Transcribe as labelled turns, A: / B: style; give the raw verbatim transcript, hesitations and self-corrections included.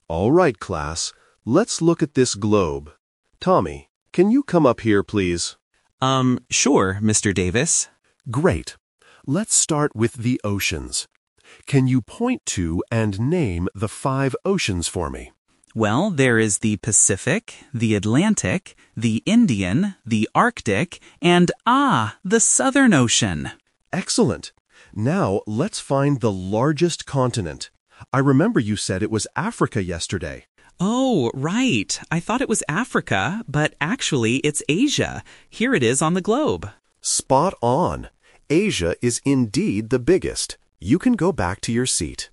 A: All right, class. Let's look at this globe. Tommy, can you come up here, please?
B: Um, sure, Mister Davis.
A: Great. Let's start with the oceans. Can you point to and name the five oceans for me?
B: Well, there is the Pacific, the Atlantic, the Indian, the Arctic, and ah, the Southern Ocean.
A: Excellent. Now let's find the largest continent. I remember you said it was Africa yesterday.
B: Oh, right. I thought it was Africa, but actually it's Asia. Here it is on the globe.
A: Spot on. Asia is indeed the biggest. You can go back to your seat.